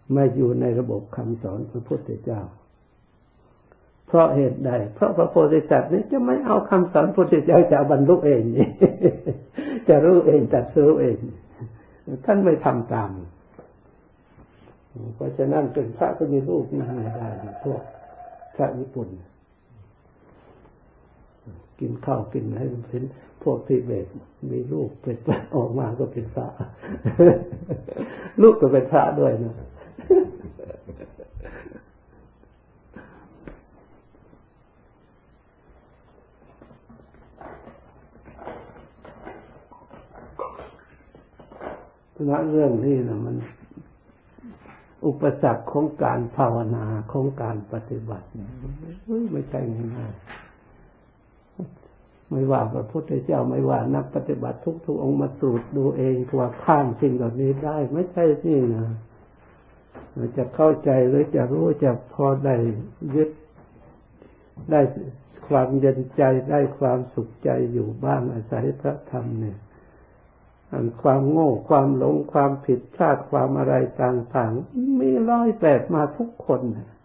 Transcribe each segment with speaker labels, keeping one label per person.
Speaker 1: ไม่อยู่ในระบบคำสอนพระพุทธเจ้าเพราะเหตุใดเพราะพระโพธิสัตว์นี้จะไม่เอาคำสอนพระพุทธเจ้าจะบรรลุเองนี่ จะรู้เองตัดสู้เองท่านไม่ทำตามเพราะฉะนั้นเป็นพระก็มีรูปนั่งไม่ได้พวกพระญี่ปุ่นกินข้าวกินให้เป็นพวกทิเบตมีลูกเป็นออกมาก็เป็นพระลูกก็เป็นพระด้วยนะเรื่องนี้นะมันอุปสรรคของการภาวนาของการปฏิบัติไม่ใช่ง่ายๆไม่ว่าพระพุทธเจ้าไม่ว่านักปฏิบัติทุกองค์มาตรวจดูเองว่าข้ามสิ่งเหล่านี้ได้ไม่ใช่นี่นะจะเข้าใจหรือจะรู้จะพอได้ยึดได้ความเย็นใจได้ความสุขใจอยู่บ้างอาศัยพระธรรมเนี่ยความโง่ความหลงความผิดพลาดความอะไรต่างๆมี108มาทุกคน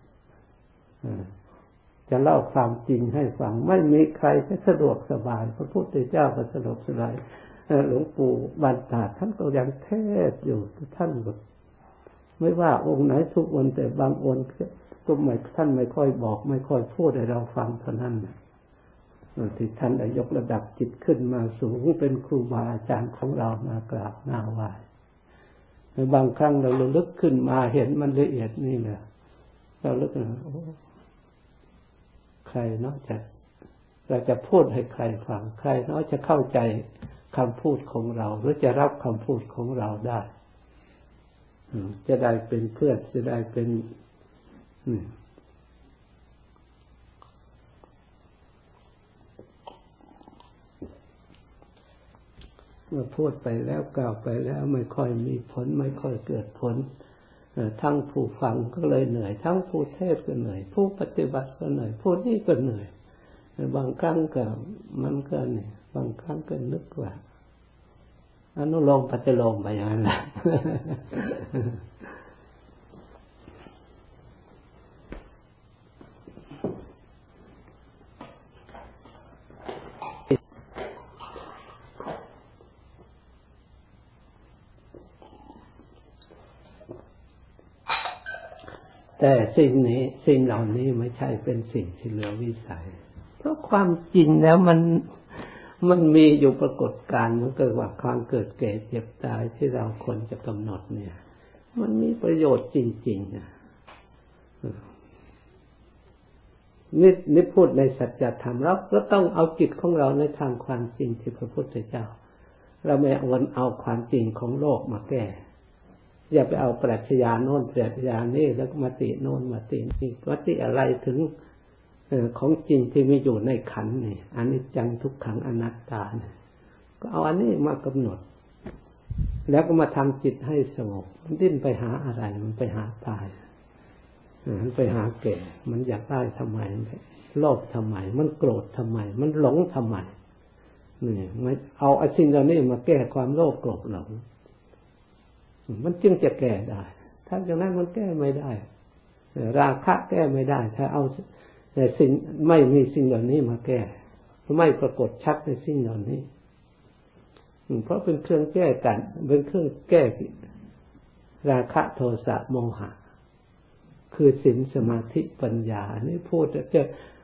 Speaker 1: จะเล่าความจริงให้ฟังไม่มีใครจะสะดวกสบายพระพุทธเจ้าก็สะดวกสบายหลวงปู่บรรดาท่านก็ยังเทศอยู่ท่านก็ไม่ว่าองค์ไหนทุกองค์แต่บางองค์ก็ไม่ท่านไม่ค่อยบอกไม่ค่อยพูดให้เราฟังเท่านั้นที่ท่านได้ยกระดับจิตขึ้นมาสูงเป็นครูบาอาจารย์ของเรามากราบหน้าไหว้บางครั้งเราระลึกขึ้นมาเห็นมันละเอียดนี่แหละเราลึกนะใครเนาะเราจะพูดให้ใครฟังใครเนาะจะเข้าใจคำพูดของเราหรือจะรับคำพูดของเราได้จะได้เป็นเพื่อนจะได้เป็นเมื่อพูดไปแล้วกล่าวไปแล้วไม่ค่อยมีผลไม่ค่อยเกิดผลทั้งผู้ฟังก็เลยเหนื่อยทั้งผู้เทศก็เหนื่อยผู้ปฏิบัติก็เหนื่อยผู้นี้ก็เหนื่อยบางครั้งก็มันก็เนี่ยบางครั้งก็นึกว่าอนุโลมปฏิโลมไปอย่างนั้นแหละแต่สิ่งเหล่านี้ไม่ใช่เป็นสิ่งที่เหลือวิสัยเพราะความจริงแล้วมันมีอยู่ปรากฏการณ์มันเกิดว่าความเกิดแก่เจ็บตายที่เราควรจะกำหนดเนี่ยมันมีประโยชน์จริงๆนะนี่พูดในสัจธรรมเราก็ต้องเอาจิตของเราในทางความจริงที่พระพุทธเจ้าเราไม่เอาความจริงของโลกมาแก้อย่าไปเอาปรัชญาโน้นปรัชญานี่แล้วก็มติโน้นมตินี่มติอะไรถึงของจริงที่มีอยู่ในขันธ์นี่อนิจจังทุกขังอนัตตาเนี่ยก็เอาอันนี้มากำหนดแล้วก็มาทำจิตให้สงบมันดิ้นไปหาอะไรมันไปหาตายมันไปหาแก่มันอยากได้ทำไมมันโลภทำไมมันโกรธทำไมมันหลงทำไมนี่ไม่เอาไอ้สิ่งเหล่านี้มาแก้ความโลภโกรธหลงมันจึงจะแก้ได้ถ้าอย่างนั้นมันแก้ไม่ได้ราคะแก้ไม่ได้ถ้าเอาแต่สิ่งไม่มีสิ่งเหล่านี้มาแก้ไม่ปรากฏชัดในสิ่งเหล่านี้เพราะเป็นเครื่องแก้กันเป็นเครื่องแก้ราคะโทสะโมหะคือศีลสมาธิปัญญานี่พูดจะ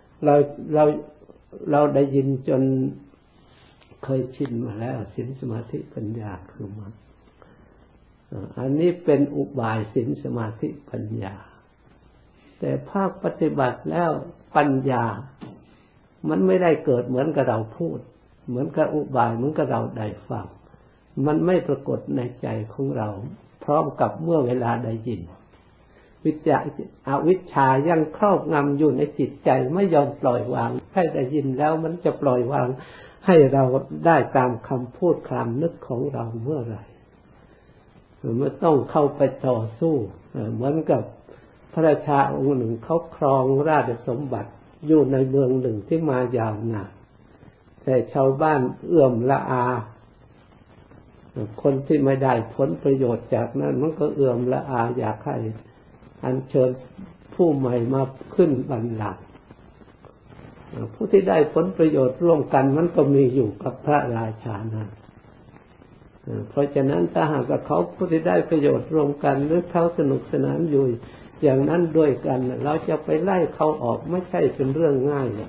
Speaker 1: เราได้ยินจนเคยชินมาแล้วศีลสมาธิปัญญาคือมันอันนี้เป็นอุบายศีลสมาธิปัญญาแต่ภาคปฏิบัติแล้วปัญญามันไม่ได้เกิดเหมือนกับเราพูดเหมือนกับอุบายเหมือนกับเราได้ฟังมันไม่ปรากฏในใจของเราพร้อมกับเมื่อเวลาได้ยินอวิชชายังครอบงำอยู่ในจิตใจไม่ยอมปล่อยวางให้ได้ยินแล้วมันจะปล่อยวางให้เราได้ตามคำพูดคำนึกของเราเมื่อไหร่มันต้องเข้าไปต่อสู้เหมือนกับพระราชาองค์หนึ่งเขาครองราชสมบัติอยู่ในเมืองหนึ่งที่มายาวนานแต่ชาวบ้านเอื้อมละอาคนที่ไม่ได้ผลประโยชน์จากนั้นมันก็เอื่อมละอาอยากให้อัญเชิญผู้ใหม่มาขึ้นบัลลังก์ผู้ที่ได้ผลประโยชน์ร่วมกันมันก็มีอยู่กับพระราชานั้นเพราะฉะนั้นถ้าหากว่าเขาผู้ที่ได้ประโยชน์ร่วมกันหรือเขาสนุกสนานอยู่อย่างนั้นด้วยกันเราจะไปไล่เขาออกไม่ใช่เป็นเรื่องง่ายเลย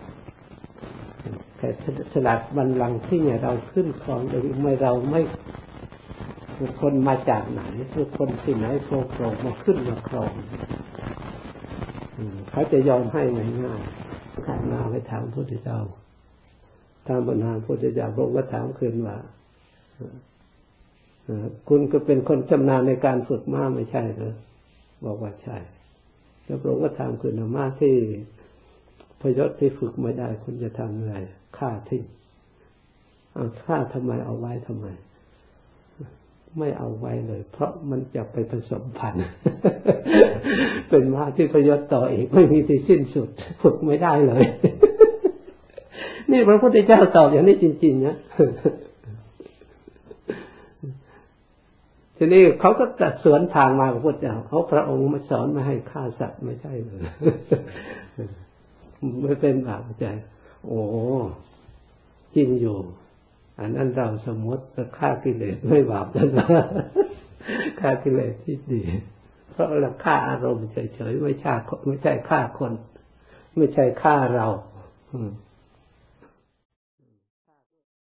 Speaker 1: แต่สลัดบัลลังก์ที่เนี่ยเราขึ้นครองโดยไม่คนมาจากไหนคือคนที่ไหนโผล่มาขึ้นมาครองเขาจะยอมให้ง่ายๆขันนาไปถามพระพุทธเจ้าตามปัญหาพระพุทธเจ้าพระองค์ก็ถามขึ้นว่าคุณก็เป็นคนชำนาญในการฝึกม้าไม่ใช่เหรอบอกว่าใช่แล้วพระองค์ก็ถามขึ้นว่าม้าที่พยศที่ฝึกไม่ได้คุณจะทำอะไรฆ่าทิ้งเอาฆ่าทำไมเอาไว้ทำไมไม่เอาไว้เลยเพราะมันจะไปผสมพันธุ์ เป็นม้าที่พยศต่ออีกไม่มีที่สิ้นสุดฝึกไม่ได้เลย นี่พระพุทธเจ้าตอบอย่างนี้จริงๆนะ ทีนี้เขาก็ตัดสวนทางมากับพระพุทธเจ้าเขาพระองค์มาสอนไม่ให้ฆ่าสัตว์ไม่ใช่เลย ไม่เป็นบาปใจโอ้จริงอยู่อันนั้นเราสมมติฆ่ากิเลสไม่บาปแล้วนะฆ่ากิเลสที่ดีเพราะเราฆ่าอารมณ์เฉยๆไม่ใช่ฆ่าคนไม่ใช่ฆ่าเรา